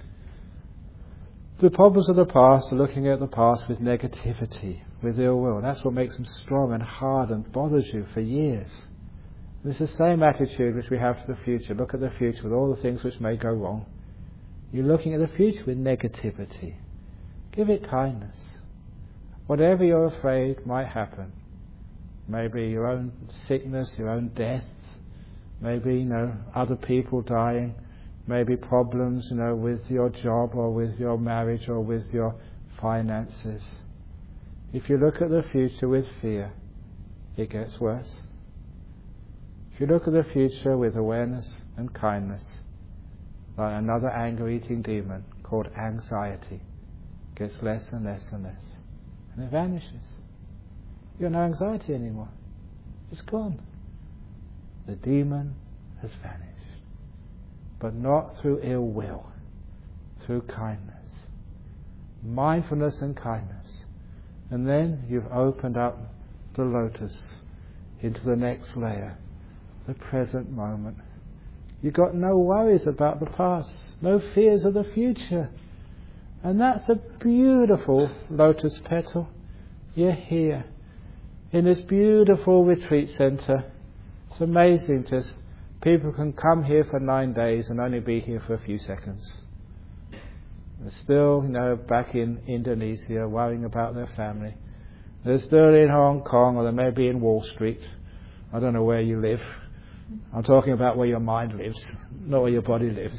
The problems of the past are looking at the past with negativity, with ill will. That's what makes them strong and hard and bothers you for years. It's the same attitude which we have to the future. Look at the future with all the things which may go wrong. You're looking at the future with negativity. Give it kindness. Whatever you're afraid might happen. Maybe your own sickness, your own death. Maybe, you know, other people dying. Maybe problems, you know, with your job or with your marriage or with your finances. If you look at the future with fear, it gets worse. If you look at the future with awareness and kindness, like another anger-eating demon called anxiety, gets less and less and less. And it vanishes. You've got no anxiety anymore. It's gone. The demon has vanished. But not through ill will, through kindness. Mindfulness and kindness. And then you've opened up the lotus into the next layer, the present moment. You've got no worries about the past, no fears of the future. And that's a beautiful lotus petal. You're here in this beautiful retreat centre. It's amazing, just people can come here for nine days and only be here for a few seconds. They're still, you know, back in Indonesia worrying about their family. They're still in Hong Kong, or they may be in Wall Street. I don't know where you live. I'm talking about where your mind lives, not where your body lives.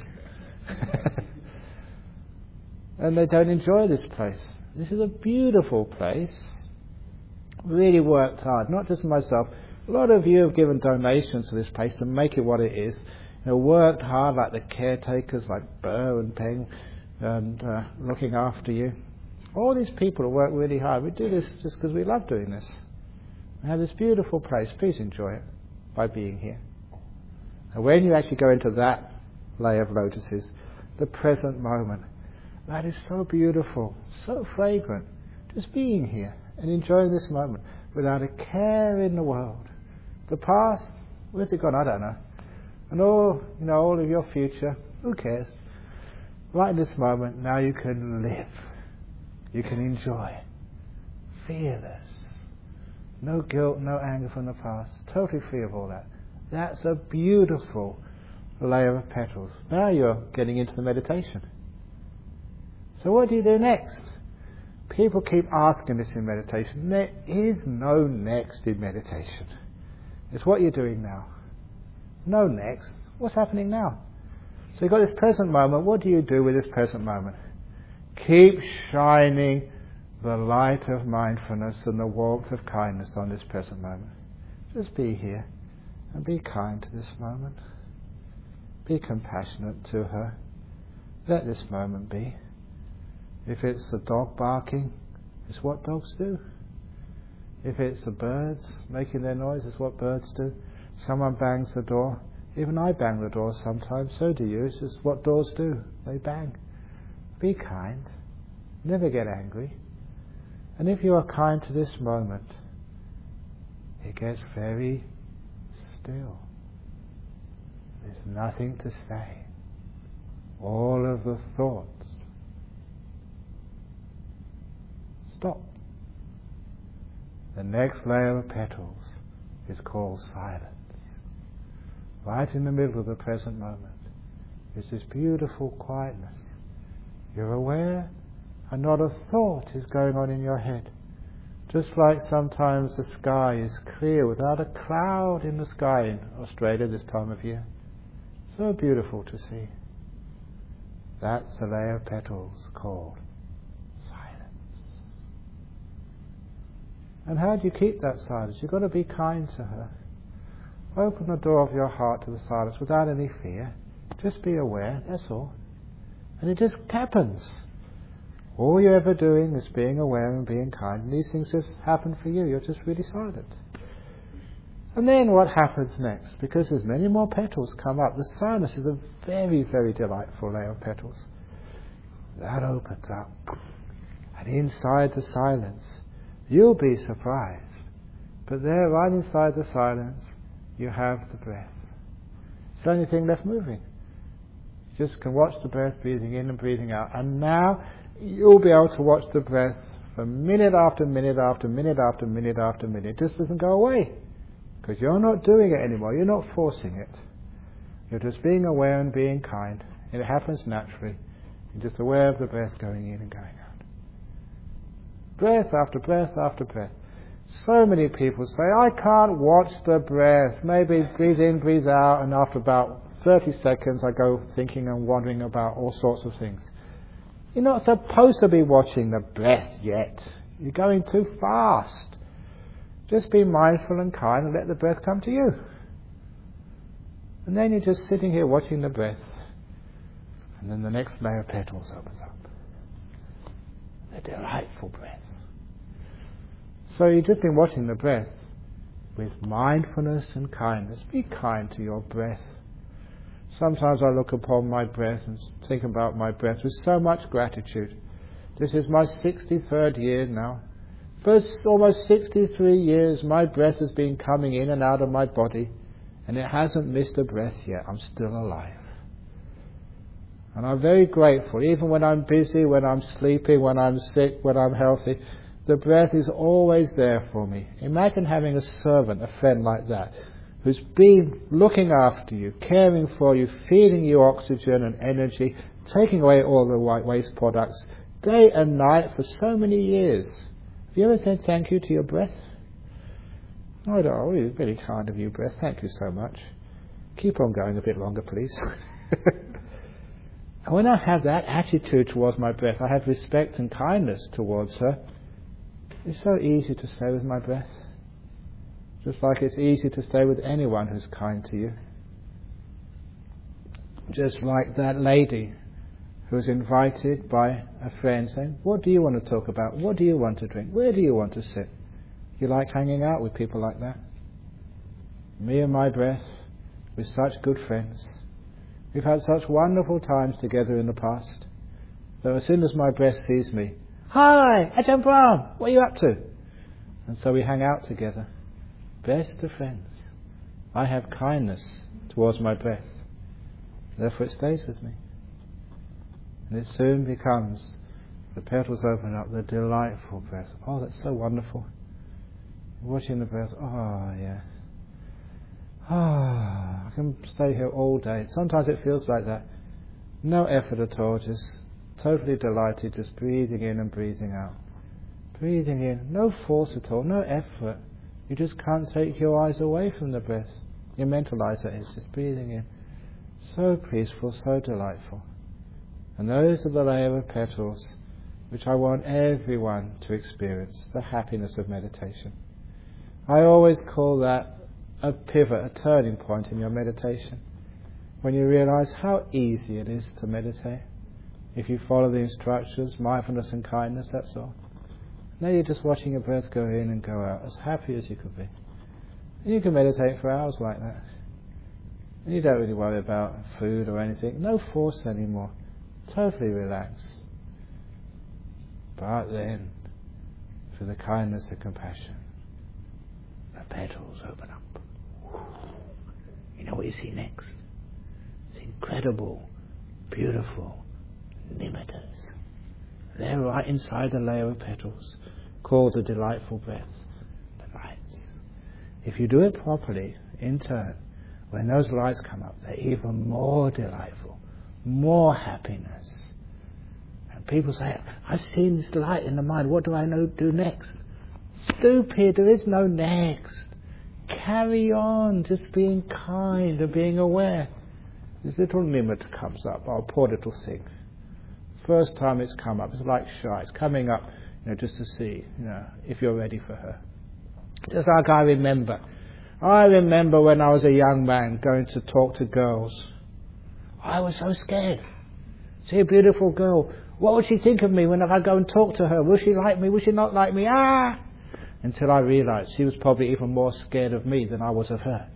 And they don't enjoy this place. This is a beautiful place. Really worked hard, not just myself. A lot of you have given donations to this place to make it what it is. You know, worked hard, like the caretakers, like Burr and Peng, and uh, looking after you. All these people have worked really hard. We do this just because we love doing this. We have this beautiful place. Please enjoy it by being here. And when you actually go into that layer of lotuses, the present moment, that is so beautiful, so fragrant. Just being here and enjoying this moment without a care in the world. The past, where's it gone? I don't know. And all, you know, all of your future, who cares? Right in this moment, now you can live. You can enjoy. Fearless. No guilt, no anger from the past. Totally free of all that. That's a beautiful layer of petals. Now you're getting into the meditation. So what do you do next? People keep asking this in meditation. There is no next in meditation. It's what you're doing now. No next. What's happening now? So you've got this present moment. What do you do with this present moment? Keep shining the light of mindfulness and the warmth of kindness on this present moment. Just be here and be kind to this moment. Be compassionate to her. Let this moment be. If it's the dog barking, it's what dogs do. If it's the birds making their noise, it's what birds do. Someone bangs the door. Even I bang the door sometimes, so do you. It's just what doors do. They bang. Be kind. Never get angry. And if you are kind to this moment, it gets very still. There's nothing to say. All of the thoughts stop. The next layer of petals is called silence. right in the middle of the present moment, is this beautiful quietness. You're aware, and not a thought is going on in your head. Just like sometimes the sky is clear without a cloud in the sky in Australia this time of year. So beautiful to see. That's the layer of petals called silence. And how do you keep that silence? You've got to be kind to her. Open the door of your heart to the silence without any fear. Just be aware, that's all. And it just happens. All you're ever doing is being aware and being kind. And these things just happen for you. You're just really silent. And then what happens next? Because as many more petals come up, the silence is a very, very delightful layer of petals. That opens up. And inside the silence, you'll be surprised. But there, right inside the silence, you have the breath. It's the only thing left moving. You just can watch the breath breathing in and breathing out. And now you'll be able to watch the breath for minute after minute after minute after minute after minute. It just doesn't go away. Because you're not doing it anymore. You're not forcing it. You're just being aware and being kind. And it happens naturally. You're just aware of the breath going in and going out. Breath after breath after breath. So many people say, I can't watch the breath. Maybe breathe in, breathe out, and after about thirty seconds I go thinking and wondering about all sorts of things. You're not supposed to be watching the breath yet. You're going too fast. Just be mindful and kind and let the breath come to you. And then you're just sitting here watching the breath. And then the next layer of petals opens up. A delightful breath. So you've just been watching the breath with mindfulness and kindness. Be kind to your breath. Sometimes I look upon my breath and think about my breath with so much gratitude. This is my sixty-third year now. For almost sixty-three years my breath has been coming in and out of my body, and it hasn't missed a breath yet. I'm still alive. And I'm very grateful. Even when I'm busy, when I'm sleeping, when I'm sick, when I'm healthy, the breath is always there for me. Imagine having a servant, a friend like that, who's been looking after you, caring for you, feeding you oxygen and energy, taking away all the white waste products, day and night for so many years. Have you ever said thank you to your breath? Oh, no, it's really kind of you, breath. Thank you so much. Keep on going a bit longer, please. And when I have that attitude towards my breath, I have respect and kindness towards her. It's so easy to stay with my breath. Just like it's easy to stay with anyone who's kind to you. Just like that lady who was invited by a friend saying, what do you want to talk about? What do you want to drink? Where do you want to sit? You like hanging out with people like that? Me and my breath, with such good friends. We've had such wonderful times together in the past. So as soon as my breath sees me, hi, Ajahn Brahm, what are you up to? And so we hang out together. Best of friends. I have kindness towards my breath. Therefore it stays with me. And it soon becomes, the petals open up, the delightful breath. Oh, that's so wonderful. Watching the breath, oh yeah. Ah, oh, I can stay here all day. Sometimes it feels like that. No effort at all, just totally delighted, just breathing in and breathing out. Breathing in, no force at all, no effort. You just can't take your eyes away from the breath. Your mental eyes, that is, just breathing in. So peaceful, so delightful. And those are the layer of petals which I want everyone to experience, the happiness of meditation. I always call that a pivot, a turning point in your meditation. When you realize how easy it is to meditate. If you follow the instructions, mindfulness and kindness, that's all. Now you're just watching your breath go in and go out, as happy as you could be. And you can meditate for hours like that. And you don't really worry about food or anything. No force anymore. Totally relaxed. But then, for the kindness and compassion, the petals open up. You know what you see next? It's incredible, beautiful nimittas. They're right inside the layer of petals, called the delightful breath, the lights. If you do it properly, in turn, when those lights come up, they're even more delightful, more happiness. And people say, I've seen this light in the mind, what do I know do next? Stupid, there is no next. Carry on, just being kind and being aware. This little nimitta comes up, our poor little thing. First time it's come up, it's like shy, it's coming up, you know, just to see, you know, if you're ready for her. Just like I remember. I remember when I was a young man going to talk to girls. I was so scared. See a beautiful girl. What would she think of me when I go and talk to her? Will she like me? Will she not like me? Ah! Until I realised she was probably even more scared of me than I was of her.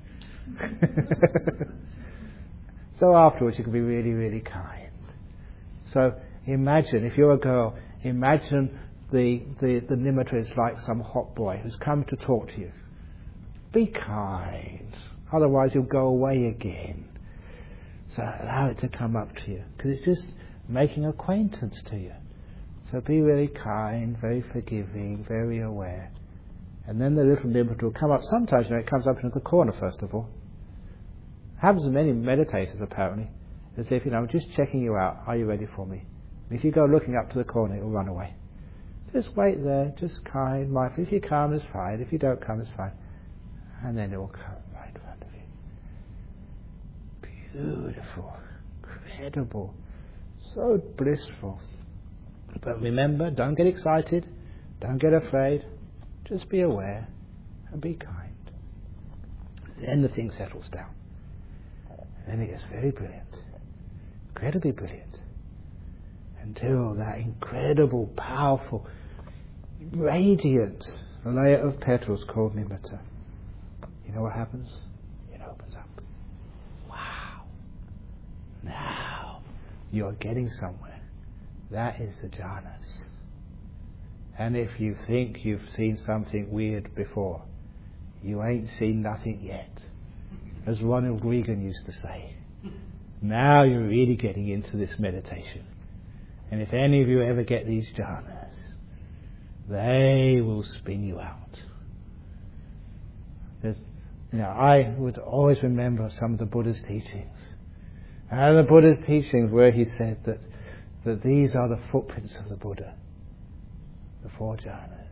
So afterwards you can be really, really kind. So imagine, if you're a girl, imagine the, the, the nimitta is like some hot boy who's come to talk to you. Be kind, otherwise he'll go away again. So allow it to come up to you, because it's just making acquaintance to you. So be very kind, very forgiving, very aware. And then the little nimitta will come up. Sometimes, you know, it comes up into the corner first of all. Happens to many meditators apparently. As if, you know, I'm just checking you out. Are you ready for me? And if you go looking up to the corner, it will run away. Just wait there, just kind, mindful. If you come, it's fine. If you don't come, it's fine. And then it will come right in front of you. Beautiful, incredible, so blissful. But remember, don't get excited, don't get afraid, just be aware and be kind. Then the thing settles down. And then it gets very brilliant, incredibly brilliant, until that incredible, powerful, radiant layer of petals called nimitta. You know what happens? It opens up. Wow. Now you're getting somewhere. That is the jhanas. And if you think you've seen something weird before, you ain't seen nothing yet. As Ronald Reagan used to say. Now you're really getting into this meditation. And if any of you ever get these jhanas, they will spin you out. There's You know, I would always remember some of the Buddha's teachings. And the Buddha's teachings where he said that, that these are the footprints of the Buddha, the four jhanas.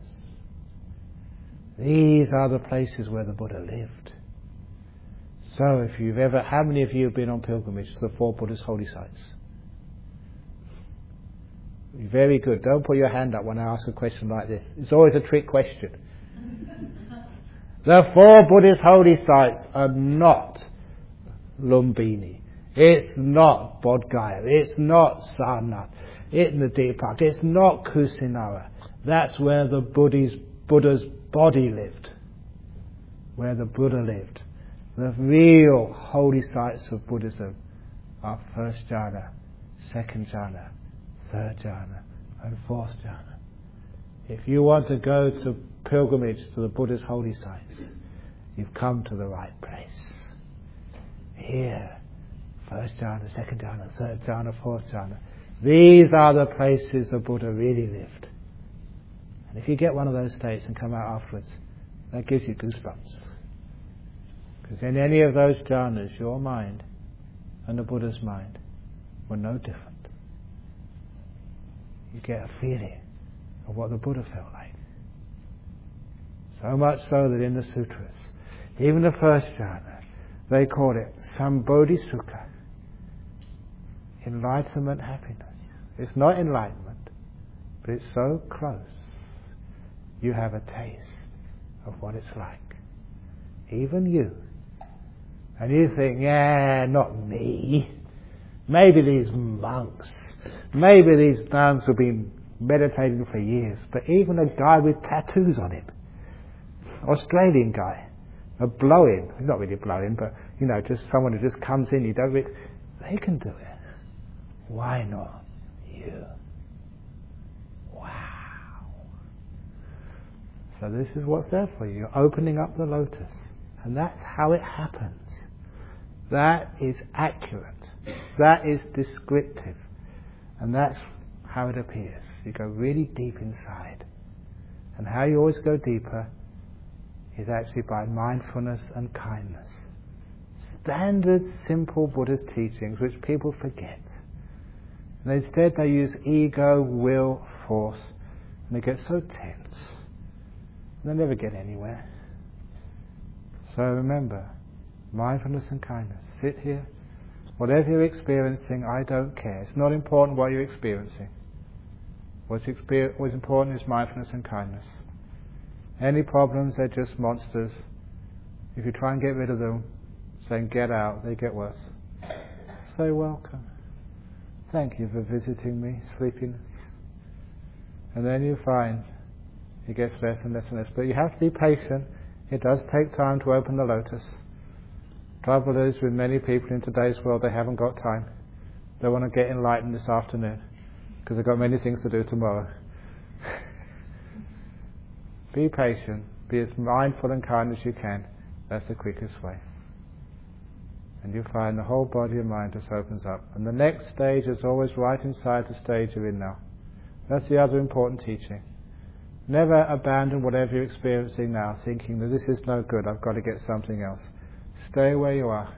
These are the places where the Buddha lived. So if you've ever, how many of you have been on pilgrimage to the four Buddha's holy sites? Very good. Don't put your hand up when I ask a question like this. It's always a trick question. The four Buddhist holy sites are not Lumbini. It's not Bodh Gaya. It's not Sarnath. It's Nadipak. It's not Kusinara. That's where the Buddha's, Buddha's body lived. Where the Buddha lived. The real holy sites of Buddhism are first jhana, second jhana, third jhana, and fourth jhana. If you want to go to pilgrimage to the Buddha's holy sites, you've come to the right place. Here, first jhana, second jhana, third jhana, fourth jhana. These are the places the Buddha really lived. And if you get one of those states and come out afterwards, that gives you goosebumps. Because in any of those jhanas, your mind and the Buddha's mind were no different. You get a feeling of what the Buddha felt like. So much so that in the sutras, even the first jhana, they call it Sambodhisukha, enlightenment happiness. It's not enlightenment, but it's so close. You have a taste of what it's like. Even you. And you think, yeah, not me. Maybe these monks, maybe these nuns have been meditating for years, but even a guy with tattoos on him, Australian guy, a blow-in, not really a blow-in, but, you know, just someone who just comes in, you don't really, they can do it. Why not you? Wow. So this is what's there for you. You're opening up the lotus. And that's how it happens. That is accurate. That is descriptive. And that's how it appears. You go really deep inside. And how you always go deeper is actually by mindfulness and kindness. standard, simple Buddhist teachings which people forget. And instead they use ego, will, force, and they get so tense. And they never get anywhere. So remember, mindfulness and kindness. Sit here. Whatever you're experiencing, I don't care. It's not important what you're experiencing. What's, exper- what's important is mindfulness and kindness. Any problems, they're just monsters. If you try and get rid of them, saying get out, they get worse. Say welcome. Thank you for visiting me, sleepiness. And then you find it gets less and less and less. But you have to be patient. It does take time to open the lotus. Trouble is, with many people in today's world, they haven't got time. They want to get enlightened this afternoon because they've got many things to do tomorrow. Be patient. Be as mindful and kind as you can. That's the quickest way. And you find the whole body and mind just opens up. And the next stage is always right inside the stage you're in now. That's the other important teaching. Never abandon whatever you're experiencing now, thinking that this is no good, I've got to get something else. Stay where you are.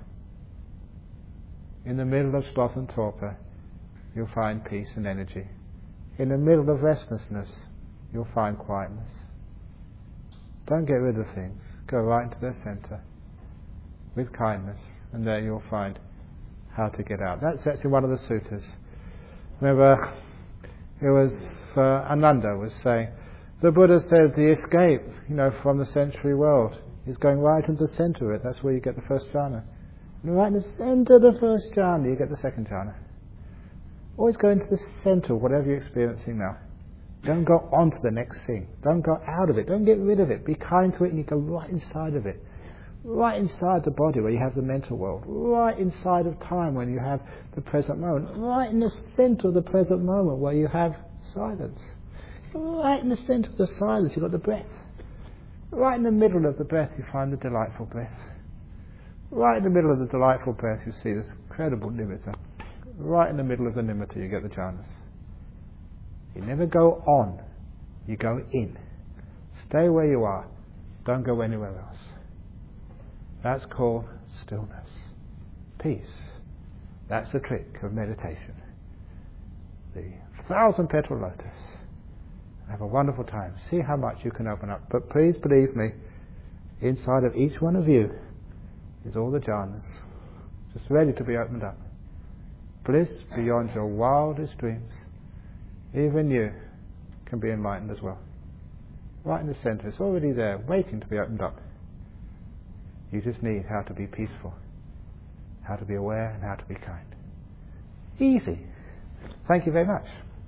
In the middle of sloth and torpor, you'll find peace and energy. In the middle of restlessness, you'll find quietness. Don't get rid of things. Go right into their center with kindness, and there you'll find how to get out. That's actually one of the suttas. Remember, it was uh, Ananda was saying, the Buddha said the escape, you know, from the sensory world is going right into the center of it. That's where you get the first jhana. And right in the center of the first jhana, you get the second jhana. Always go into the center of whatever you're experiencing now. Don't go on to the next thing. Don't go out of it. Don't get rid of it. Be kind to it and you go right inside of it. Right inside the body where you have the mental world. Right inside of time when you have the present moment. Right in the center of the present moment where you have silence. Right in the center of the silence you've got the breath. Right in the middle of the breath you find the delightful breath. Right in the middle of the delightful breath you see this incredible nimitta. Right in the middle of the nimitta you get the jhanas. You never go on, you go in. Stay where you are, don't go anywhere else. That's called stillness, peace. That's the trick of meditation. The thousand petal lotus. Have a wonderful time. See how much you can open up. But please believe me, inside of each one of you is all the jhanas, just ready to be opened up. Bliss beyond your wildest dreams. Even you can be enlightened as well. Right in the center, it's already there, waiting to be opened up. You just need how to be peaceful, how to be aware, and how to be kind. Easy. Thank you very much.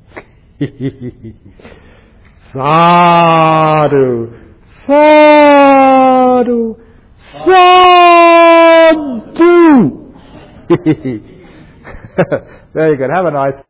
Sadhu, sadhu, sadhu. Very good. Have a nice